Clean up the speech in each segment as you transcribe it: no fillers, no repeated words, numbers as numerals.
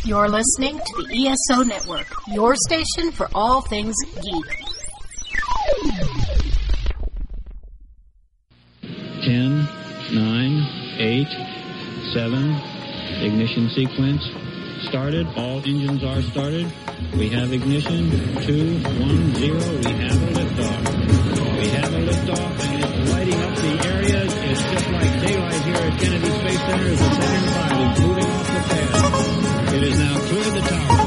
You're listening to the ESO Network, your station for all things geek. 10, 9, 8, 7, ignition sequence started. All engines are started. We have ignition. 2, 1, 0. We have a liftoff. We have a liftoff, and it's lighting up the area. It's just like daylight here at Kennedy Space Center as the Saturn V is moving off the pad. It is now cleared the tower.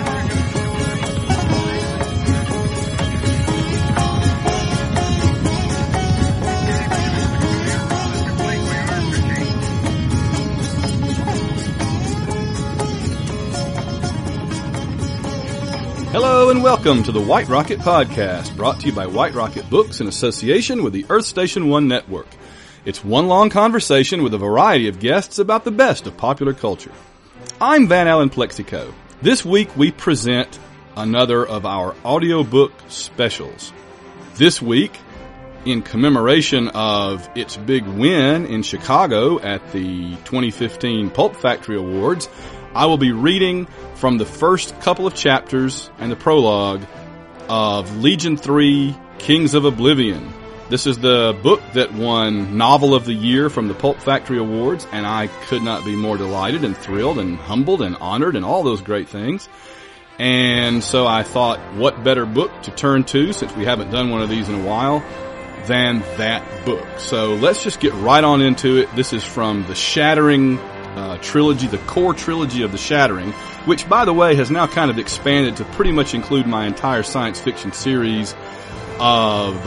Hello and welcome to the White Rocket Podcast, brought to you by White Rocket Books in association with the Earth Station One Network. It's one long conversation with a variety of guests about the best of popular culture. I'm Van Allen Plexico. This week we present another of our audiobook specials. This week, in commemoration of its big win in Chicago at the 2015 Pulp Factory Awards, I will be reading from the first couple of chapters and the prologue of Legion 3, Kings of Oblivion. This is the book that won Novel of the Year from the Pulp Factory Awards, and I could not be more delighted and thrilled and humbled and honored and all those great things. And so I thought, what better book to turn to, since we haven't done one of these in a while, than that book. So let's just get right on into it. This is from the Shattering trilogy, the core trilogy of The Shattering, which, by the way, has now kind of expanded to pretty much include my entire science fiction series of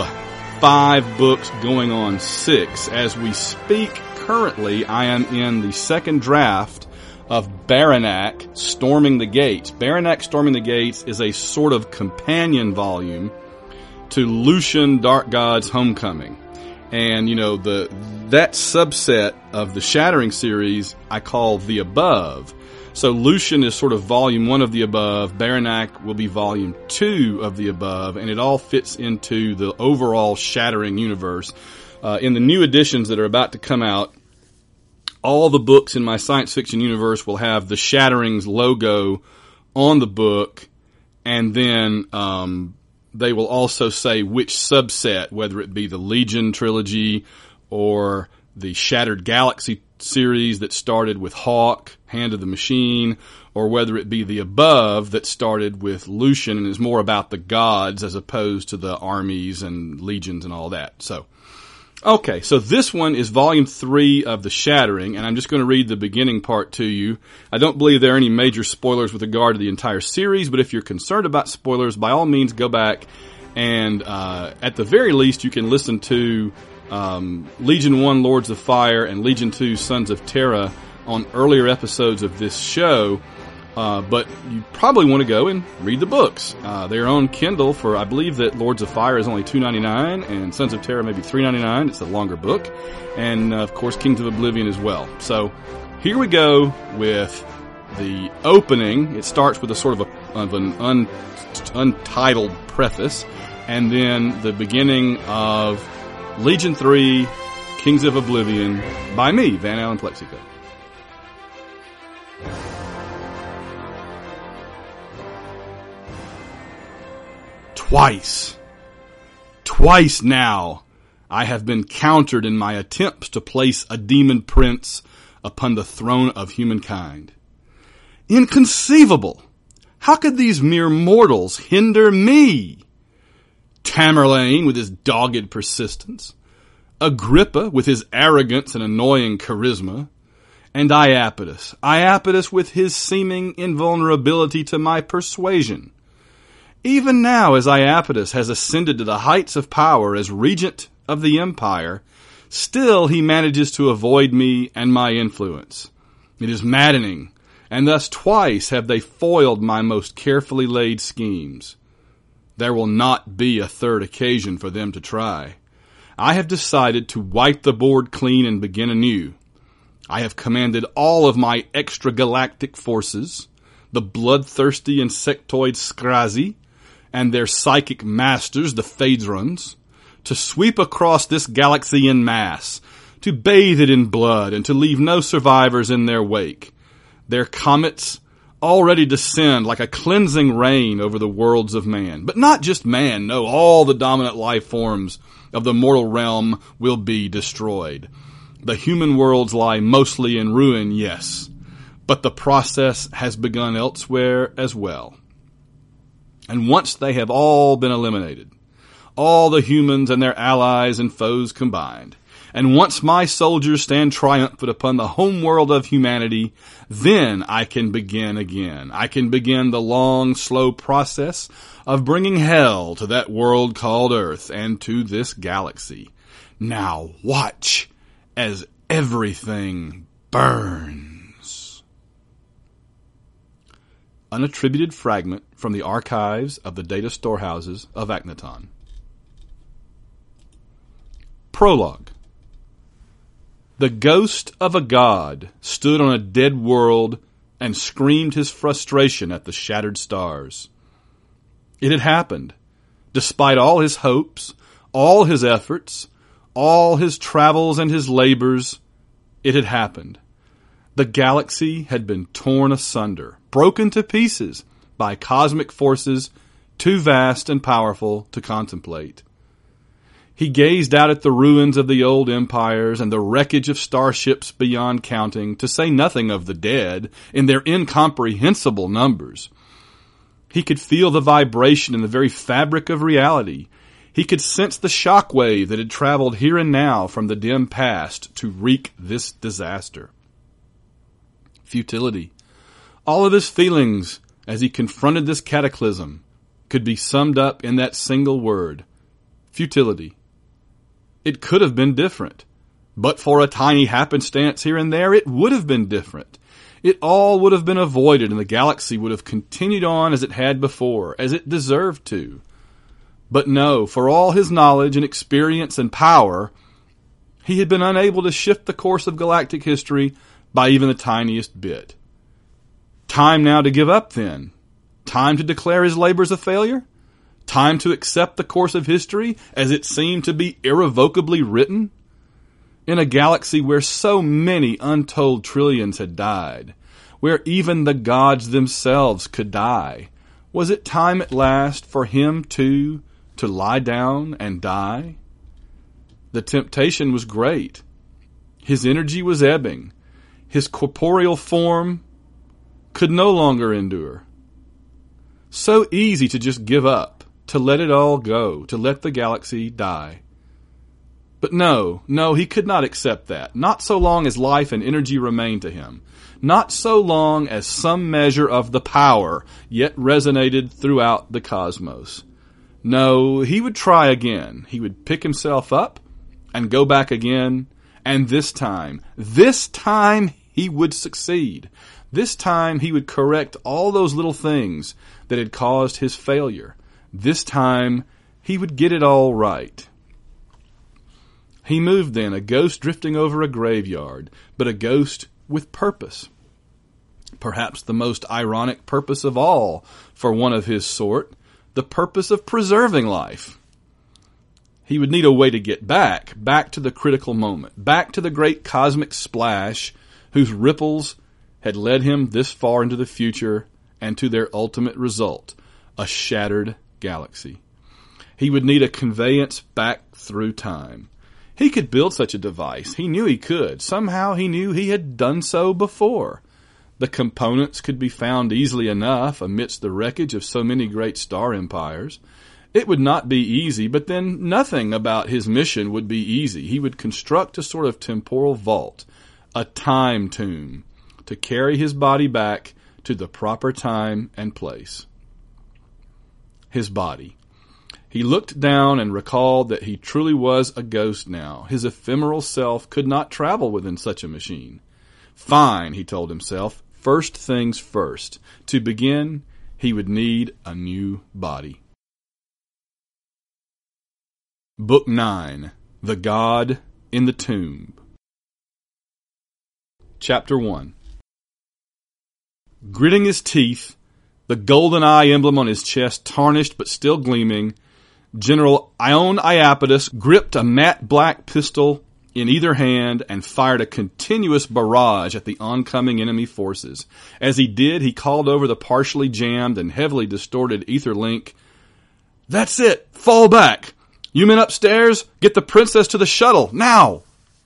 5 books going on 6. As we speak, currently, I am in the second draft of Baranak Storming the Gates. Baranak Storming the Gates is a sort of companion volume to Lucian Dark God's Homecoming. And, you know, that subset of the Shattering series I call the Above. So Lucian is sort of volume 1 of the Above. Baranak will be volume 2 of the Above. And it all fits into the overall Shattering universe. In the new editions that are about to come out, all the books in my science fiction universe will have the Shattering's logo on the book. And then they will also say which subset, whether it be the Legion trilogy or the Shattered Galaxy series that started with Hawk, Hand of the Machine, or whether it be the Above that started with Lucian and is more about the gods as opposed to the armies and legions and all that. So, okay, so this one is volume 3 of The Shattering, and I'm just going to read the beginning part to you. I don't believe there are any major spoilers with regard to the entire series, but if you're concerned about spoilers, by all means go back and, at the very least, you can listen to Legion 1, Lords of Fire, and Legion 2, Sons of Terra on earlier episodes of this show. But you probably want to go and read the books. They're on Kindle for, I believe that Lords of Fire is only $2.99 and Sons of Terra maybe $3.99. It's a longer book. And, of course, Kings of Oblivion as well. So here we go with the opening. It starts with a sort of an untitled preface. And then the beginning of Legion 3, Kings of Oblivion by me, Van Allen Plexico. Twice now, I have been countered in my attempts to place a demon prince upon the throne of humankind. Inconceivable! How could these mere mortals hinder me? Tamerlane with his dogged persistence, Agrippa with his arrogance and annoying charisma, and Iapetus with his seeming invulnerability to my persuasion. Even now, as Iapetus has ascended to the heights of power as regent of the empire, still he manages to avoid me and my influence. It is maddening, and thus twice have they foiled my most carefully laid schemes. There will not be a third occasion for them to try. I have decided to wipe the board clean and begin anew. I have commanded all of my extragalactic forces, the bloodthirsty insectoid Scrazi, and their psychic masters, the Phaedrons, to sweep across this galaxy en masse, to bathe it in blood, and to leave no survivors in their wake. Their comets already descend like a cleansing rain over the worlds of man. But not just man, no, all the dominant life forms of the mortal realm will be destroyed. The human worlds lie mostly in ruin, yes, but the process has begun elsewhere as well. And once they have all been eliminated, all the humans and their allies and foes combined, and once my soldiers stand triumphant upon the home world of humanity, then I can begin again. I can begin the long, slow process of bringing hell to that world called Earth and to this galaxy. Now watch as everything burns. Unattributed fragment from the archives of the data storehouses of Akhenaton. Prologue. The ghost of a god stood on a dead world and screamed his frustration at the shattered stars. It had happened. Despite all his hopes, all his efforts, all his travels and his labors, it had happened. The galaxy had been torn asunder, broken to pieces by cosmic forces too vast and powerful to contemplate. He gazed out at the ruins of the old empires and the wreckage of starships beyond counting, to say nothing of the dead in their incomprehensible numbers. He could feel the vibration in the very fabric of reality. He could sense the shock wave that had traveled here and now from the dim past to wreak this disaster. Futility. All of his feelings as he confronted this cataclysm could be summed up in that single word: futility. It could have been different. But for a tiny happenstance here and there, it would have been different. It all would have been avoided, and the galaxy would have continued on as it had before, as it deserved to. But no, for all his knowledge and experience and power, he had been unable to shift the course of galactic history by even the tiniest bit. Time now to give up, then. Time to declare his labors a failure? Time to accept the course of history as it seemed to be irrevocably written? In a galaxy where so many untold trillions had died, where even the gods themselves could die, was it time at last for him, too, to lie down and die? The temptation was great. His energy was ebbing. His corporeal form could no longer endure. So easy to just give up, to let it all go, to let the galaxy die. But no, he could not accept that. Not so long as life and energy remained to him. Not so long as some measure of the power yet resonated throughout the cosmos. No, he would try again. He would pick himself up and go back again. And this time he would succeed. This time he would correct all those little things that had caused his failure. This time he would get it all right. He moved then, a ghost drifting over a graveyard, but a ghost with purpose. Perhaps the most ironic purpose of all for one of his sort, the purpose of preserving life. He would need a way to get back to the critical moment, back to the great cosmic splash whose ripples had led him this far into the future and to their ultimate result, a shattered galaxy. He would need a conveyance back through time. He could build such a device. He knew he could. Somehow he knew he had done so before. The components could be found easily enough amidst the wreckage of so many great star empires. It would not be easy, but then nothing about his mission would be easy. He would construct a sort of temporal vault, a time tomb, to carry his body back to the proper time and place. His body. He looked down and recalled that he truly was a ghost now. His ephemeral self could not travel within such a machine. Fine, he told himself. First things first. To begin, he would need a new body. Book 9. The God in the Tomb. Chapter 1. Gritting his teeth, the golden eye emblem on his chest tarnished but still gleaming, General Ion Iapetus gripped a matte black pistol in either hand and fired a continuous barrage at the oncoming enemy forces. As he did, he called over the partially jammed and heavily distorted ether link, "That's it! Fall back! You men upstairs, get the princess to the shuttle, now!"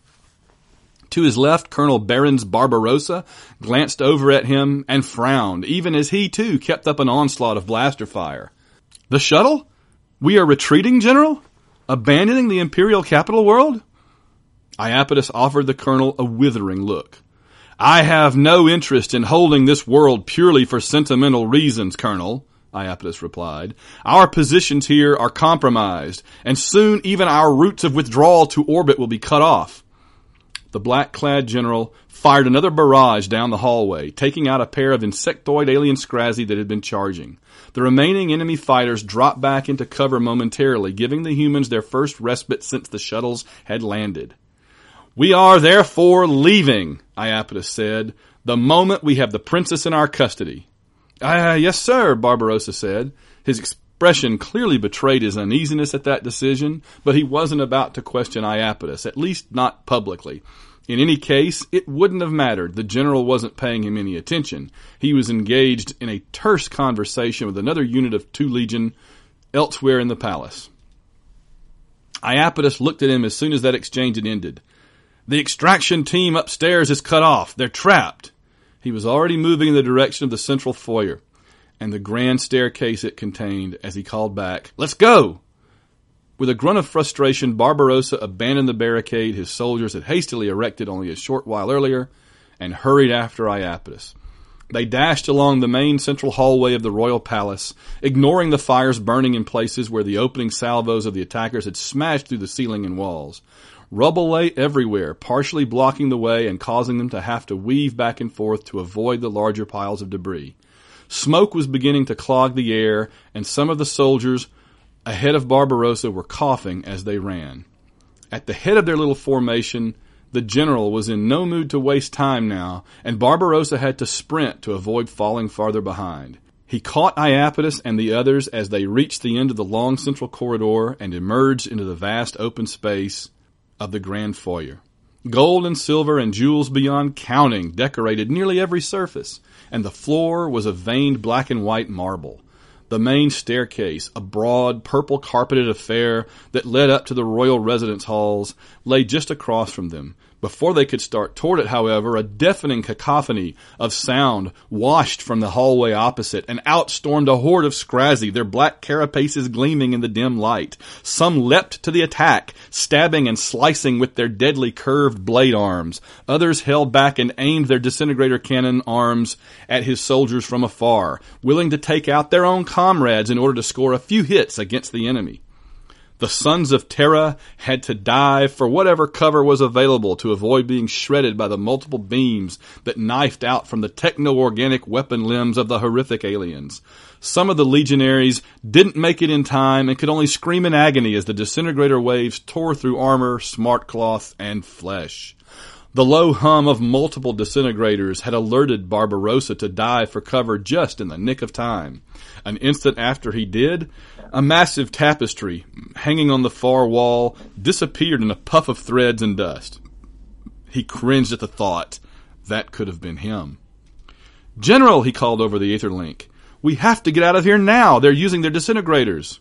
To his left, Colonel Behrens Barbarossa glanced over at him and frowned, even as he too kept up an onslaught of blaster fire. "The shuttle? We are retreating, General? Abandoning the Imperial capital world?" Iapetus offered the colonel a withering look. "I have no interest in holding this world purely for sentimental reasons, Colonel," Iapetus replied. "Our positions here are compromised, and soon even our routes of withdrawal to orbit will be cut off." The black-clad general fired another barrage down the hallway, taking out a pair of insectoid alien Scrazi that had been charging. The remaining enemy fighters dropped back into cover momentarily, giving the humans their first respite since the shuttles had landed. "We are therefore leaving," Iapetus said, "the moment we have the princess in our custody." Yes, sir," Barbarossa said. His expression clearly betrayed his uneasiness at that decision, but he wasn't about to question Iapetus, at least not publicly. In any case, it wouldn't have mattered. The general wasn't paying him any attention. He was engaged in a terse conversation with another unit of 2 Legion elsewhere in the palace. Iapetus looked at him as soon as that exchange had ended. "The extraction team upstairs is cut off. They're trapped." He was already moving in the direction of the central foyer and the grand staircase it contained as he called back, "Let's go!" With a grunt of frustration, Barbarossa abandoned the barricade his soldiers had hastily erected only a short while earlier and hurried after Iapetus. They dashed along the main central hallway of the royal palace, ignoring the fires burning in places where the opening salvos of the attackers had smashed through the ceiling and walls. Rubble lay everywhere, partially blocking the way and causing them to have to weave back and forth to avoid the larger piles of debris. Smoke was beginning to clog the air, and some of the soldiers ahead of Barbarossa were coughing as they ran. At the head of their little formation, the general was in no mood to waste time now, and Barbarossa had to sprint to avoid falling farther behind. He caught Iapetus and the others as they reached the end of the long central corridor and emerged into the vast open space of the grand foyer. Gold and silver and jewels beyond counting decorated nearly every surface, and the floor was of veined black and white marble. The main staircase, a broad, purple-carpeted affair that led up to the royal residence halls, lay just across from them. Before they could start toward it, however, a deafening cacophony of sound washed from the hallway opposite, and out stormed a horde of Scrazi, their black carapaces gleaming in the dim light. Some leapt to the attack, stabbing and slicing with their deadly curved blade arms. Others held back and aimed their disintegrator cannon arms at his soldiers from afar, willing to take out their own comrades in order to score a few hits against the enemy. The sons of Terra had to dive for whatever cover was available to avoid being shredded by the multiple beams that knifed out from the techno-organic weapon limbs of the horrific aliens. Some of the legionaries didn't make it in time and could only scream in agony as the disintegrator waves tore through armor, smart cloth, and flesh. The low hum of multiple disintegrators had alerted Barbarossa to dive for cover just in the nick of time. An instant after he did, a massive tapestry hanging on the far wall disappeared in a puff of threads and dust. He cringed at the thought. That could have been him. "General," he called over the ether link, "we have to get out of here now. They're using their disintegrators."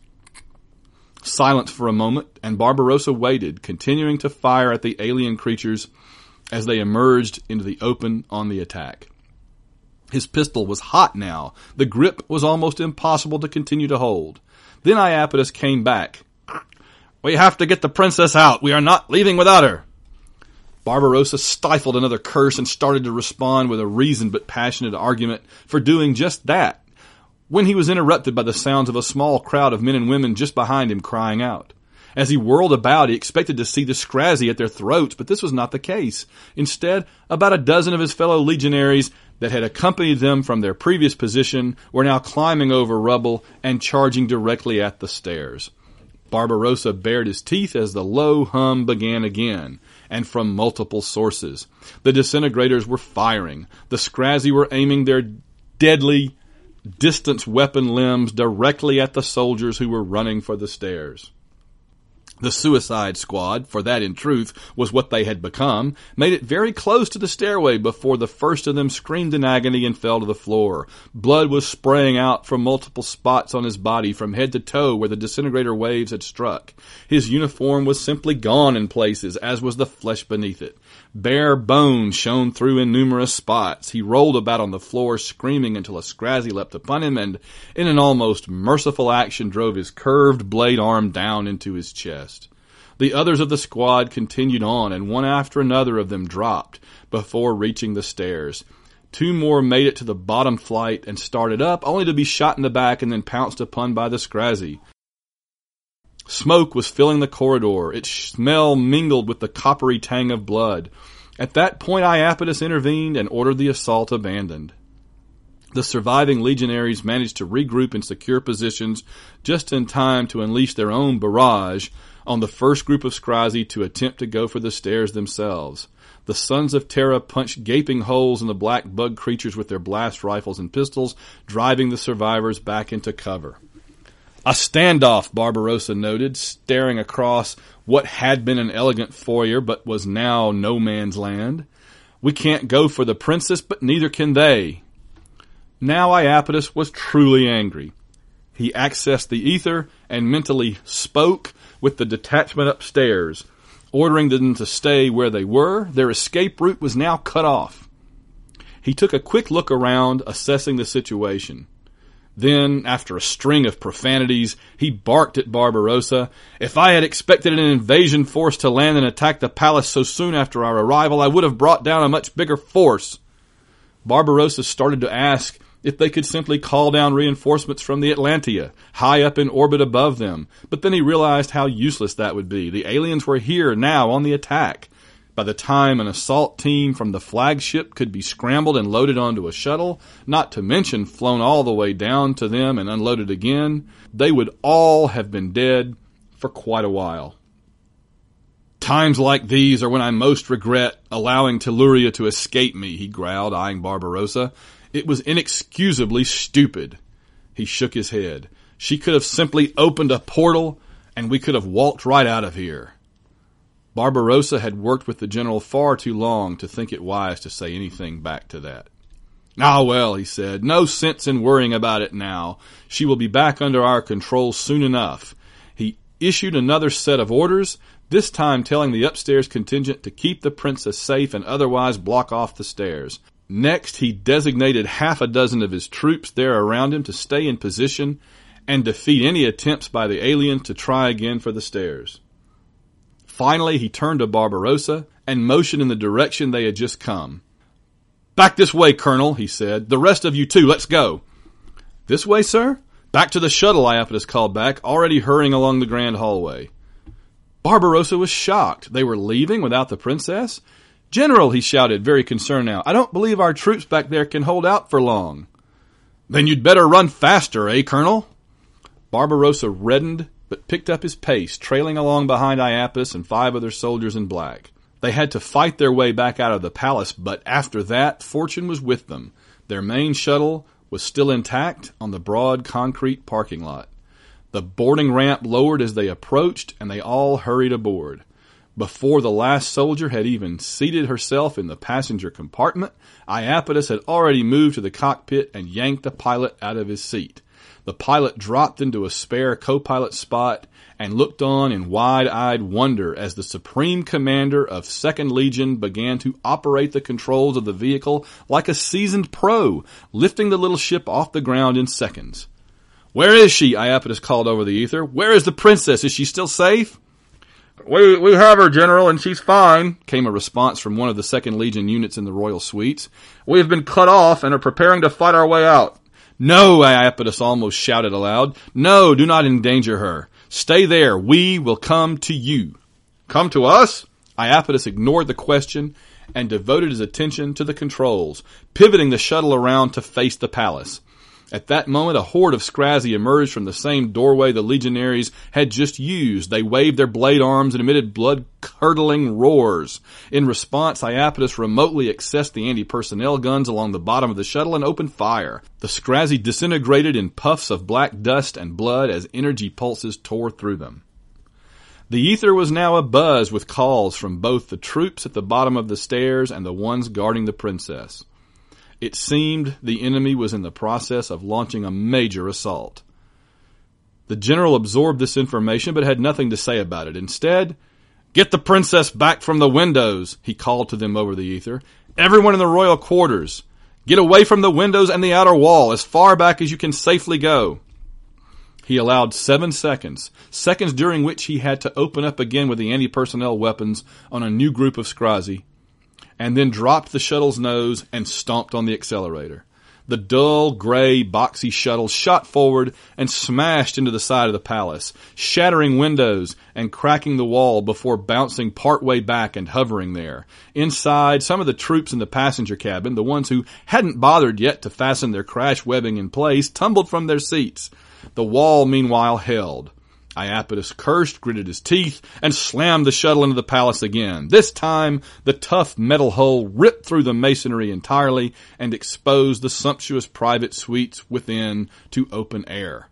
Silence for a moment, and Barbarossa waited, continuing to fire at the alien creatures as they emerged into the open on the attack. His pistol was hot now. The grip was almost impossible to continue to hold. Then Iapetus came back. "We have to get the princess out. We are not leaving without her." Barbarossa stifled another curse and started to respond with a reasoned but passionate argument for doing just that, when he was interrupted by the sounds of a small crowd of men and women just behind him crying out. As he whirled about, he expected to see the Scrazi at their throats, but this was not the case. Instead, about a dozen of his fellow legionaries that had accompanied them from their previous position were now climbing over rubble and charging directly at the stairs. Barbarossa bared his teeth as the low hum began again, and from multiple sources. The disintegrators were firing. The Scrazi were aiming their deadly distance weapon limbs directly at the soldiers who were running for the stairs. The Suicide Squad, for that in truth was what they had become, made it very close to the stairway before the first of them screamed in agony and fell to the floor. Blood was spraying out from multiple spots on his body from head to toe where the disintegrator waves had struck. His uniform was simply gone in places, as was the flesh beneath it. Bare bones shone through in numerous spots. He rolled about on the floor screaming until a Scrazzy leapt upon him and, in an almost merciful action, drove his curved blade arm down into his chest. The others of the squad continued on, and one after another of them dropped before reaching the stairs. 2 more made it to the bottom flight and started up, only to be shot in the back and then pounced upon by the Scrazzy. Smoke was filling the corridor. Its smell mingled with the coppery tang of blood. At that point, Iapetus intervened and ordered the assault abandoned. The surviving legionaries managed to regroup in secure positions just in time to unleash their own barrage on the first group of Scrazzy to attempt to go for the stairs themselves. The Sons of Terra punched gaping holes in the black bug creatures with their blast rifles and pistols, driving the survivors back into cover. A standoff, Barbarossa noted, staring across what had been an elegant foyer but was now no man's land. We can't go for the princess, but neither can they. Now Iapetus was truly angry. He accessed the ether and mentally spoke with the detachment upstairs, ordering them to stay where they were. Their escape route was now cut off. He took a quick look around, assessing the situation. Then, after a string of profanities, he barked at Barbarossa. If I had expected an invasion force to land and attack the palace so soon after our arrival, I would have brought down a much bigger force. Barbarossa started to ask if they could simply call down reinforcements from the Atlantia, high up in orbit above them, but then he realized how useless that would be. The aliens were here now on the attack. By the time an assault team from the flagship could be scrambled and loaded onto a shuttle, not to mention flown all the way down to them and unloaded again, they would all have been dead for quite a while. Times like these are when I most regret allowing Telluria to escape me, he growled, eyeing Barbarossa. It was inexcusably stupid. He shook his head. She could have simply opened a portal and we could have walked right out of here. Barbarossa had worked with the general far too long to think it wise to say anything back to that. Ah, well, he said, no sense in worrying about it now. She will be back under our control soon enough. He issued another set of orders, this time telling the upstairs contingent to keep the princess safe and otherwise block off the stairs. Next, he designated 6 of his troops there around him to stay in position and defeat any attempts by the aliens to try again for the stairs. Finally, he turned to Barbarossa and motioned in the direction they had just come. Back this way, Colonel, he said. The rest of you too, let's go. This way, sir? Back to the shuttle, Iapetus called back, already hurrying along the grand hallway. Barbarossa was shocked. They were leaving without the princess? General, he shouted, very concerned now, I don't believe our troops back there can hold out for long. Then you'd better run faster, Colonel? Barbarossa reddened, but picked up his pace, trailing along behind Iapetus and 5 other soldiers in black. They had to fight their way back out of the palace, but after that, fortune was with them. Their main shuttle was still intact on the broad concrete parking lot. The boarding ramp lowered as they approached, and they all hurried aboard. Before the last soldier had even seated herself in the passenger compartment, Iapetus had already moved to the cockpit and yanked the pilot out of his seat. The pilot dropped into a spare co-pilot spot and looked on in wide-eyed wonder as the Supreme Commander of 2nd Legion began to operate the controls of the vehicle like a seasoned pro, lifting the little ship off the ground in seconds. Where is she? Iapetus called over the ether. Where is the princess? Is she still safe? We have her, General, and she's fine, came a response from one of the 2nd Legion units in the Royal Suites. We have been cut off and are preparing to fight our way out. No, Iapetus almost shouted aloud. No, do not endanger her. Stay there. We will come to you. Come to us? Iapetus ignored the question and devoted his attention to the controls, pivoting the shuttle around to face the palace. At that moment, a horde of Scrazzy emerged from the same doorway the legionaries had just used. They waved their blade arms and emitted blood-curdling roars. In response, Iapetus remotely accessed the anti-personnel guns along the bottom of the shuttle and opened fire. The Scrazzy disintegrated in puffs of black dust and blood as energy pulses tore through them. The ether was now abuzz with calls from both the troops at the bottom of the stairs and the ones guarding the princess. It seemed the enemy was in the process of launching a major assault. The general absorbed this information but had nothing to say about it. Instead, "Get the princess back from the windows," he called to them over the ether. "Everyone in the royal quarters. Get away from the windows and the outer wall, as far back as you can safely go." He allowed 7 seconds during which he had to open up again with the anti-personnel weapons on a new group of Scrazi, and then dropped the shuttle's nose and stomped on the accelerator. The dull, gray, boxy shuttle shot forward and smashed into the side of the palace, shattering windows and cracking the wall before bouncing partway back and hovering there. Inside, some of the troops in the passenger cabin, the ones who hadn't bothered yet to fasten their crash webbing in place, tumbled from their seats. The wall, meanwhile, held. Iapetus cursed, gritted his teeth, and slammed the shuttle into the palace again. This time, the tough metal hull ripped through the masonry entirely and exposed the sumptuous private suites within to open air.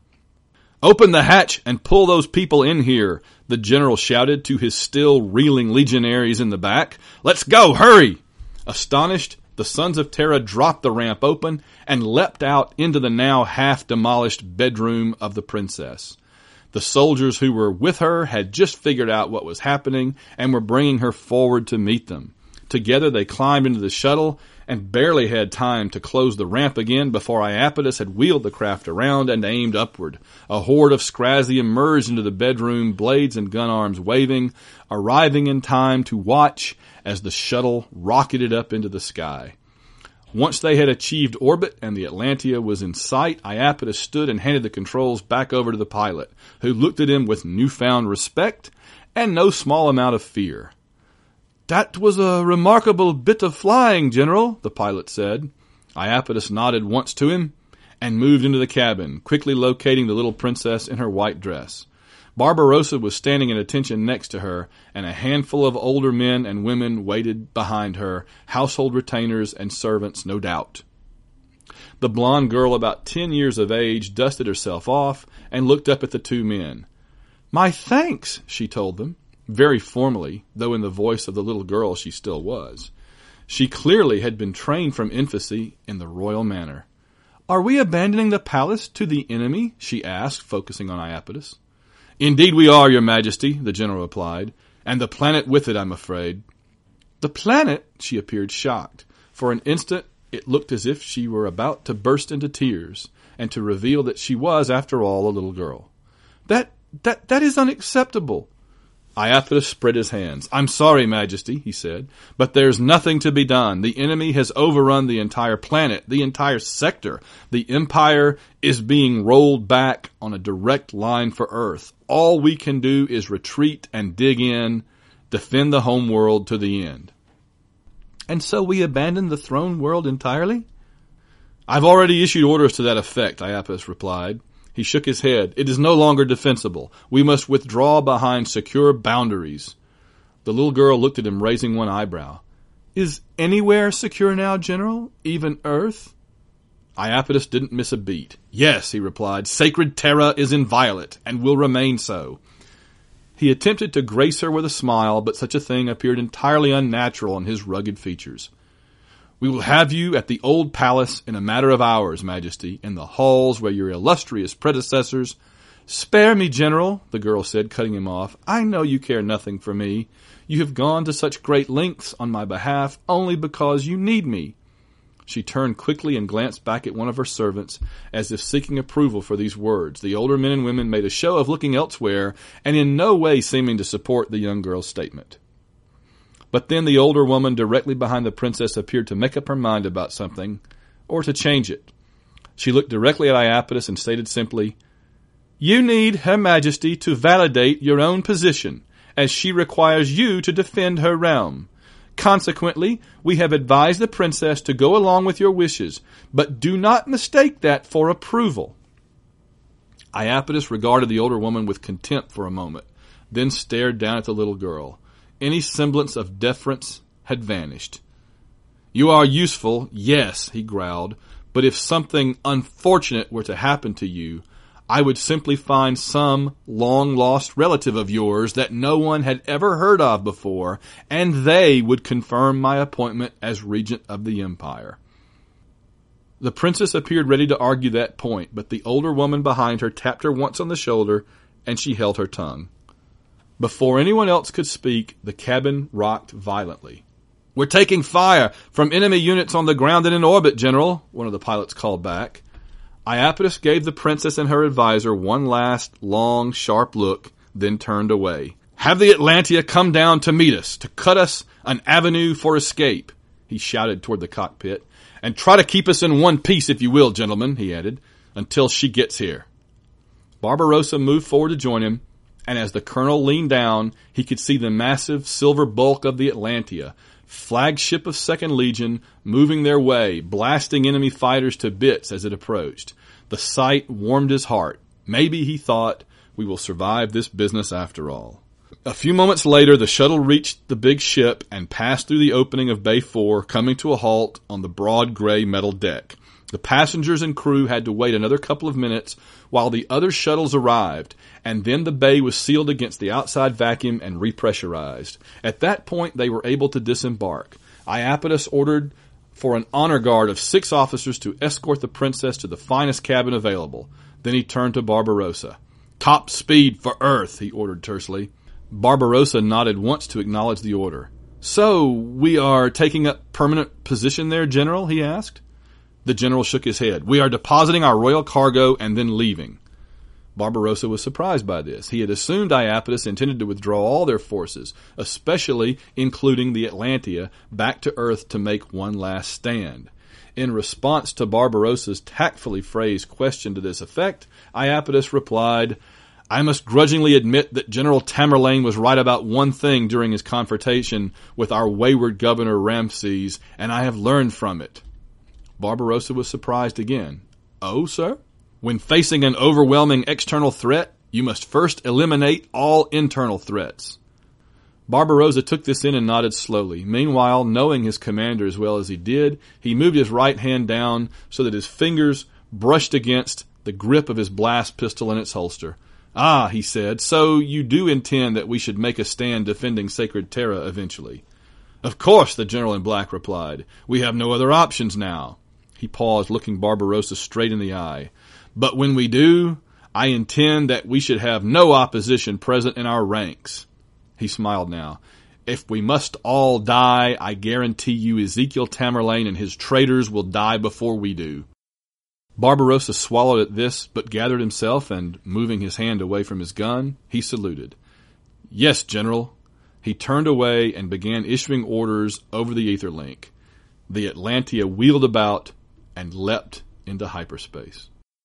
"Open the hatch and pull those people in here," the general shouted to his still reeling legionaries in the back. "Let's go, hurry!" Astonished, the Sons of Terra dropped the ramp open and leapt out into the now half-demolished bedroom of the princess. The soldiers who were with her had just figured out what was happening and were bringing her forward to meet them. Together they climbed into the shuttle and barely had time to close the ramp again before Iapetus had wheeled the craft around and aimed upward. A horde of Scrazi emerged into the bedroom, blades and gun arms waving, arriving in time to watch as the shuttle rocketed up into the sky. Once they had achieved orbit and the Atlantia was in sight, Iapetus stood and handed the controls back over to the pilot, who looked at him with newfound respect and no small amount of fear. "That was a remarkable bit of flying, General," the pilot said. Iapetus nodded once to him and moved into the cabin, quickly locating the little princess in her white dress. Barbarossa was standing at attention next to her, and a handful of older men and women waited behind her, household retainers and servants, no doubt. The blonde girl, about 10 years of age, dusted herself off and looked up at the two men. "My thanks," she told them, very formally, though in the voice of the little girl she still was. She clearly had been trained from infancy in the royal manner. "Are we abandoning the palace to the enemy?" she asked, focusing on Iapetus. "Indeed we are, Your Majesty," the general replied, "and the planet with it, I'm afraid." "The planet?" She appeared shocked. For an instant it looked as if she were about to burst into tears, and to reveal that she was, after all, a little girl. That is unacceptable." Iapetus spread his hands. "I'm sorry, Majesty," he said, "but there's nothing to be done. The enemy has overrun the entire planet, the entire sector. The Empire is being rolled back on a direct line for Earth. All we can do is retreat and dig in, defend the home world to the end." "And so we abandon the throne world entirely?" "I've already issued orders to that effect," Iapetus replied. He shook his head. "It is no longer defensible. We must withdraw behind secure boundaries." The little girl looked at him, raising one eyebrow. "Is anywhere secure now, General? Even Earth?" Iapetus didn't miss a beat. "Yes," he replied. "Sacred Terra is inviolate, and will remain so." He attempted to grace her with a smile, but such a thing appeared entirely unnatural on his rugged features. "We will have you at the old palace in a matter of hours, Majesty, in the halls where your illustrious predecessors—" "Spare me, General," the girl said, cutting him off. "I know you care nothing for me. You have gone to such great lengths on my behalf only because you need me." She turned quickly and glanced back at one of her servants, as if seeking approval for these words. The older men and women made a show of looking elsewhere, and in no way seeming to support the young girl's statement. But then the older woman directly behind the princess appeared to make up her mind about something, or to change it. She looked directly at Iapetus and stated simply, "You need Her Majesty to validate your own position, as she requires you to defend her realm. Consequently, we have advised the princess to go along with your wishes, but do not mistake that for approval." Iapetus regarded the older woman with contempt for a moment, then stared down at the little girl. Any semblance of deference had vanished. "You are useful, yes," he growled, "but if something unfortunate were to happen to you, I would simply find some long-lost relative of yours that no one had ever heard of before, and they would confirm my appointment as regent of the empire. The princess appeared ready to argue that point, but the older woman behind her tapped her once on the shoulder, and she held her tongue. Before anyone else could speak, the cabin rocked violently. "We're taking fire from enemy units on the ground and in orbit, General," one of the pilots called back. Iapetus gave the princess and her advisor one last, long, sharp look, then turned away. "Have the Atlantia come down to meet us, to cut us an avenue for escape," he shouted toward the cockpit. "And try to keep us in one piece, if you will, gentlemen," he added, "until she gets here." Barbarossa moved forward to join him, and as the colonel leaned down, he could see the massive silver bulk of the Atlantia, flagship of 2nd Legion, moving their way, blasting enemy fighters to bits as it approached. The sight warmed his heart. Maybe, he thought, we will survive this business after all. A few moments later, the shuttle reached the big ship and passed through the opening of Bay 4, coming to a halt on the broad gray metal deck. The passengers and crew had to wait another couple of minutes while the other shuttles arrived, and then the bay was sealed against the outside vacuum and repressurized. At that point, they were able to disembark. Iapetus ordered for an honor guard of 6 officers to escort the princess to the finest cabin available. Then he turned to Barbarossa. "Top speed for Earth," he ordered tersely. Barbarossa nodded once to acknowledge the order. "So, we are taking up permanent position there, General?" he asked. The general shook his head. "We are depositing our royal cargo and then leaving." Barbarossa was surprised by this. He had assumed Iapetus intended to withdraw all their forces, especially including the Atlantia, back to Earth to make one last stand. In response to Barbarossa's tactfully phrased question to this effect, Iapetus replied, "I must grudgingly admit that General Tamerlane was right about one thing during his confrontation with our wayward governor Ramses, and I have learned from it." Barbarossa was surprised again. "Oh, sir? When facing an overwhelming external threat, you must first eliminate all internal threats." Barbarossa took this in and nodded slowly. Meanwhile, knowing his commander as well as he did, he moved his right hand down so that his fingers brushed against the grip of his blast pistol in its holster. "Ah," he said, "so you do intend that we should make a stand defending Sacred Terra eventually?" "Of course," the general in black replied. "We have no other options now." He paused, looking Barbarossa straight in the eye. "But when we do, I intend that we should have no opposition present in our ranks." He smiled now. "If we must all die, I guarantee you Ezekiel Tamerlane and his traitors will die before we do." Barbarossa swallowed at this, but gathered himself, and, moving his hand away from his gun, he saluted. "Yes, General." He turned away and began issuing orders over the ether link. The Atlantia wheeled about and leapt into hyperspace.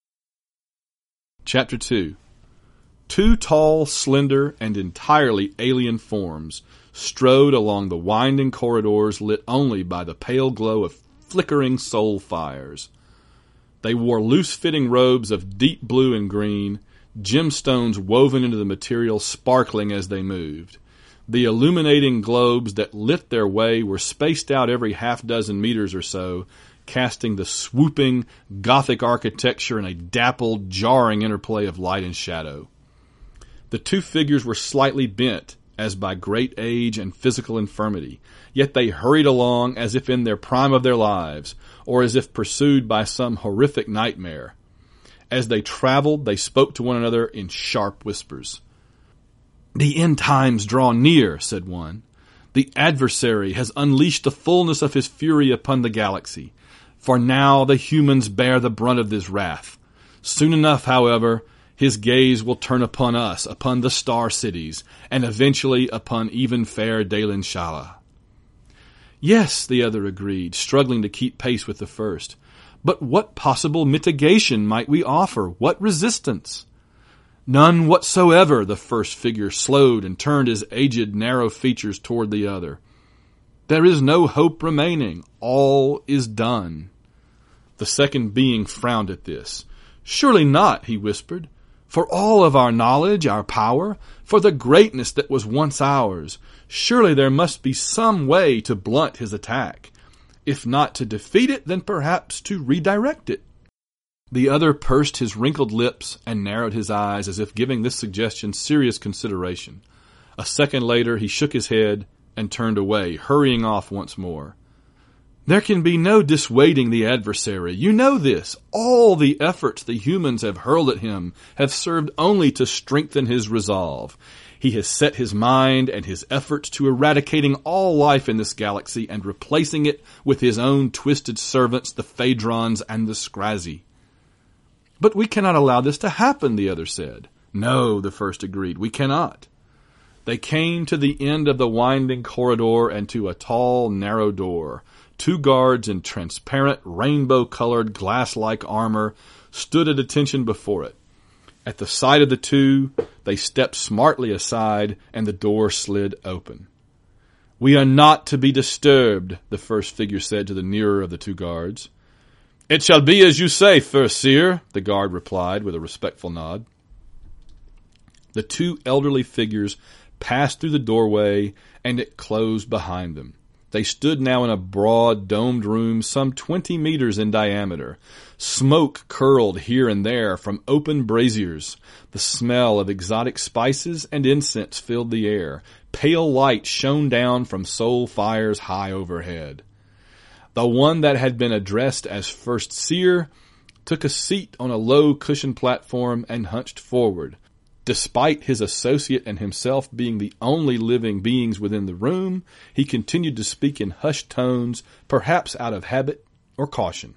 Chapter 2. 2 tall, slender, and entirely alien forms strode along the winding corridors lit only by the pale glow of flickering soul fires. They wore loose-fitting robes of deep blue and green, gemstones woven into the material sparkling as they moved. The illuminating globes that lit their way were spaced out every half-dozen meters or so, casting the swooping Gothic architecture in a dappled, jarring interplay of light and shadow. The 2 figures were slightly bent, as by great age and physical infirmity, yet they hurried along as if in their prime of their lives, or as if pursued by some horrific nightmare. As they traveled, they spoke to one another in sharp whispers. "The end times draw near," said one. "The adversary has unleashed the fullness of his fury upon the galaxy. For now the humans bear the brunt of this wrath. Soon enough, however, his gaze will turn upon us, upon the star cities, and eventually upon even fair Dalen Shala." "Yes," the other agreed, struggling to keep pace with the first. "But what possible mitigation might we offer? What resistance?" "None whatsoever," the first figure slowed and turned his aged, narrow features toward the other. "There is no hope remaining. All is done." The second being frowned at this. "Surely not," he whispered. "For all of our knowledge, our power, for the greatness that was once ours, surely there must be some way to blunt his attack. If not to defeat it, then perhaps to redirect it." The other pursed his wrinkled lips and narrowed his eyes as if giving this suggestion serious consideration. A second later he shook his head and turned away, hurrying off once more. There can be no dissuading the adversary. You know this. All the efforts the humans have hurled at him have served only to strengthen his resolve. He has set his mind and his efforts to eradicating all life in this galaxy and replacing it with his own twisted servants, the Phaedrons and the Scrazi. But we cannot allow this to happen, the other said. No, the first agreed, we cannot. They came to the end of the winding corridor and to a tall, narrow door. 2 guards in transparent, rainbow-colored, glass-like armor stood at attention before it. At the sight of the two, they stepped smartly aside, and the door slid open. We are not to be disturbed, the first figure said to the nearer of the 2 guards. It shall be as you say, First Seer, the guard replied with a respectful nod. The 2 elderly figures passed through the doorway, and it closed behind them. They stood now in a broad, domed room some 20 meters in diameter. Smoke curled here and there from open braziers. The smell of exotic spices and incense filled the air. Pale light shone down from soul fires high overhead. The one that had been addressed as First Seer took a seat on a low cushioned platform and hunched forward. Despite his associate and himself being the only living beings within the room, he continued to speak in hushed tones, perhaps out of habit or caution.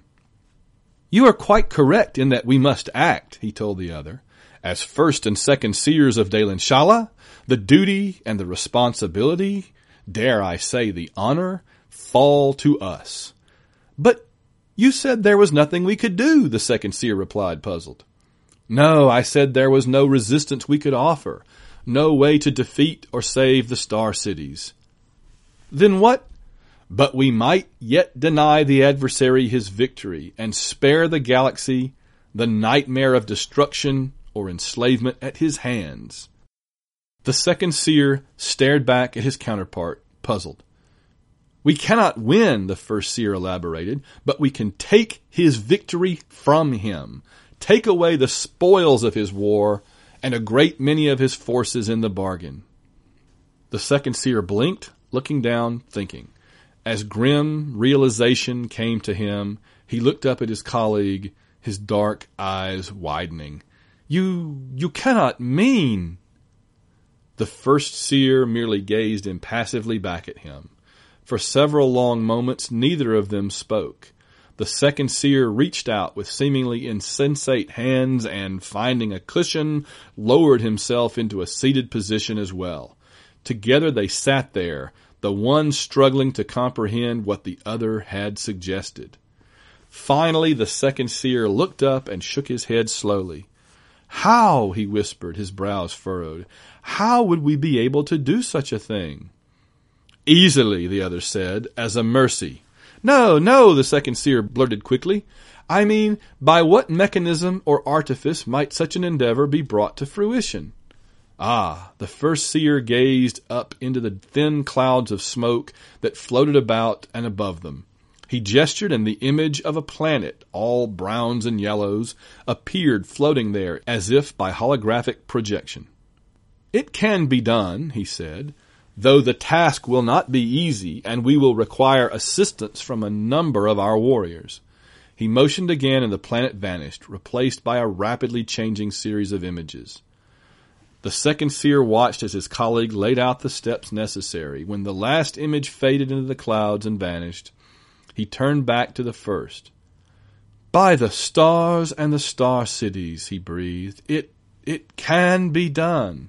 You are quite correct in that we must act, he told the other. As first and second seers of Dalen Shala, the duty and the responsibility, dare I say the honor, fall to us. But you said there was nothing we could do, the second seer replied, puzzled. No, I said there was no resistance we could offer, no way to defeat or save the Star Cities. Then what? But we might yet deny the adversary his victory and spare the galaxy the nightmare of destruction or enslavement at his hands. The second seer stared back at his counterpart, puzzled. We cannot win, the first seer elaborated, but we can take his victory from him. Take away the spoils of his war, and a great many of his forces in the bargain. The second seer blinked, looking down, thinking. As grim realization came to him, he looked up at his colleague, his dark eyes widening. You cannot mean... The first seer merely gazed impassively back at him. For several long moments, neither of them spoke. The second seer reached out with seemingly insensate hands and, finding a cushion, lowered himself into a seated position as well. Together they sat there, the one struggling to comprehend what the other had suggested. Finally, the second seer looked up and shook his head slowly. How, he whispered, his brows furrowed, how would we be able to do such a thing? Easily, the other said, as a mercy. No, the second seer blurted quickly. I mean, by what mechanism or artifice might such an endeavor be brought to fruition? Ah, the first seer gazed up into the thin clouds of smoke that floated about and above them. He gestured, and the image of a planet, all browns and yellows, appeared floating there as if by holographic projection. It can be done, he said, though the task will not be easy, and we will require assistance from a number of our warriors. He motioned again, and the planet vanished, replaced by a rapidly changing series of images. The second seer watched as his colleague laid out the steps necessary. When the last image faded into the clouds and vanished, he turned back to the first. By the stars and the star cities, he breathed, it can be done.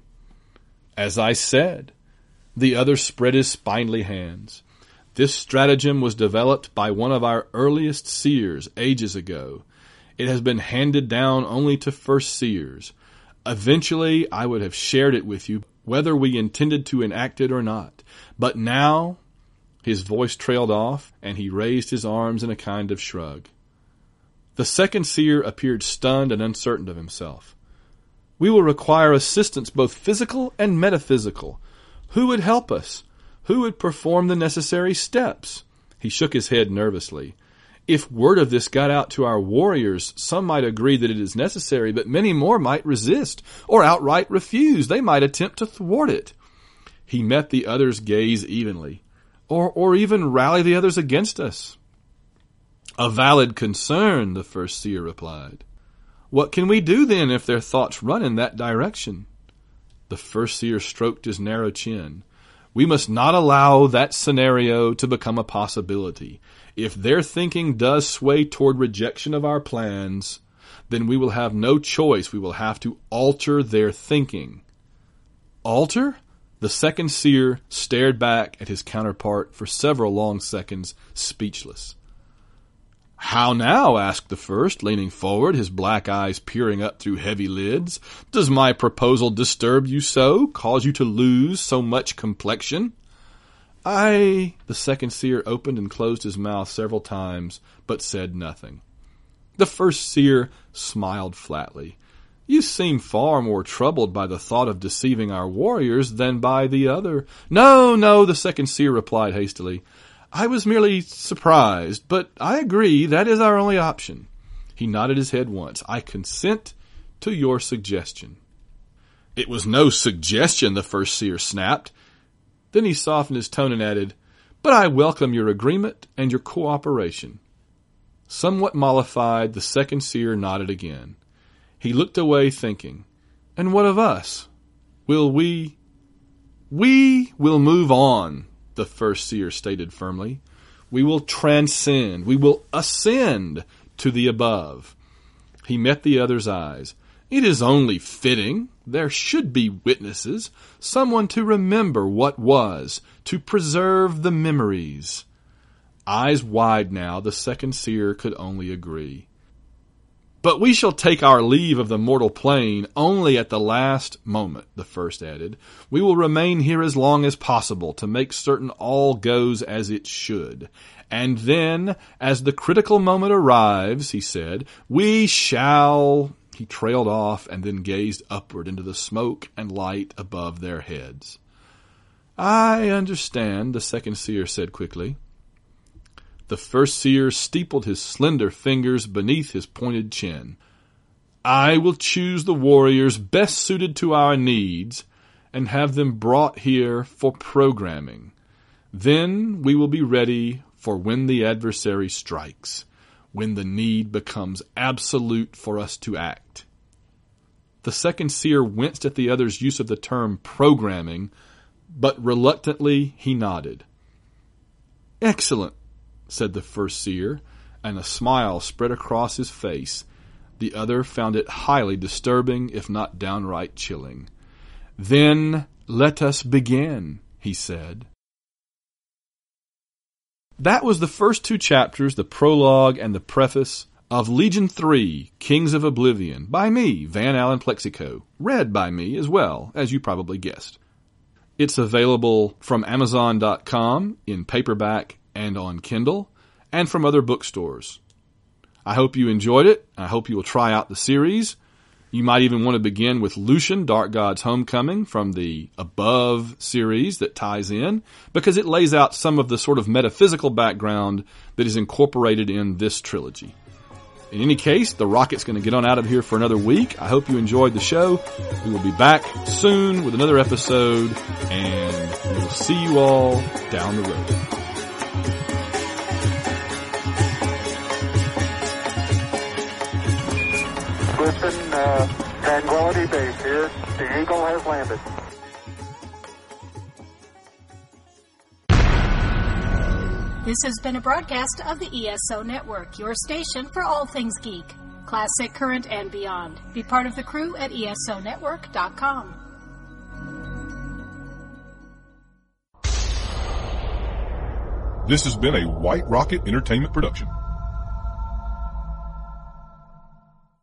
As I said. The other spread his spindly hands. This stratagem was developed by one of our earliest seers ages ago. It has been handed down only to first seers. Eventually, I would have shared it with you, whether we intended to enact it or not. But now, his voice trailed off, and he raised his arms in a kind of shrug. The second seer appeared stunned and uncertain of himself. We will require assistance, both physical and metaphysical. Who would help us? Who would perform the necessary steps? He shook his head nervously. If word of this got out to our warriors, some might agree that it is necessary, but many more might resist or outright refuse. They might attempt to thwart it. He met the others' gaze evenly, or even rally the others against us. A valid concern, the first seer replied. What can we do then if their thoughts run in that direction? The first seer stroked his narrow chin. We must not allow that scenario to become a possibility. If their thinking does sway toward rejection of our plans, then we will have no choice. We will have to alter their thinking. Alter? The second seer stared back at his counterpart for several long seconds, speechless. How now? Asked the first, leaning forward, his black eyes peering up through heavy lids. Does my proposal disturb you so, cause you to lose so much complexion? The second seer opened and closed his mouth several times, but said nothing. The first seer smiled flatly. You seem far more troubled by the thought of deceiving our warriors than by the other. No, the second seer replied hastily. I was merely surprised, but I agree that is our only option. He nodded his head once. I consent to your suggestion. It was no suggestion, the first seer snapped. Then he softened his tone and added, but I welcome your agreement and your cooperation. Somewhat mollified, the second seer nodded again. He looked away thinking, and what of us? We will move on, the first seer stated firmly. We will transcend. We will ascend to the above. He met the other's eyes. It is only fitting. There should be witnesses, someone to remember what was, to preserve the memories. Eyes wide now, the second seer could only agree. But we shall take our leave of the mortal plane only at the last moment, the first added. We will remain here as long as possible to make certain all goes as it should. And then, as the critical moment arrives, he said, we shall... He trailed off and then gazed upward into the smoke and light above their heads. I understand, the second seer said quickly. The first seer steepled his slender fingers beneath his pointed chin. I will choose the warriors best suited to our needs and have them brought here for programming. Then we will be ready for when the adversary strikes, when the need becomes absolute for us to act. The second seer winced at the other's use of the term programming, but reluctantly he nodded. Excellent, said the first seer, and a smile spread across his face. The other found it highly disturbing, if not downright chilling. Then let us begin, he said. That was the first two chapters, the prologue and the preface, of Legion 3, Kings of Oblivion, by me, Van Allen Plexico, read by me as well, as you probably guessed. It's available from Amazon.com in paperback and on Kindle, and from other bookstores. I hope you enjoyed it. I hope you will try out the series. You might even want to begin with Lucian, Dark God's Homecoming, from the Above series that ties in, because it lays out some of the sort of metaphysical background that is incorporated in this trilogy. In any case, the rocket's going to get on out of here for another week. I hope you enjoyed the show. We will be back soon with another episode, and we'll see you all down the road. Listen, Tranquility Base here. The Eagle has landed. This has been a broadcast of the ESO Network, your station for all things geek, classic, current, and beyond. Be part of the crew at ESONetwork.com. This has been a White Rocket Entertainment production.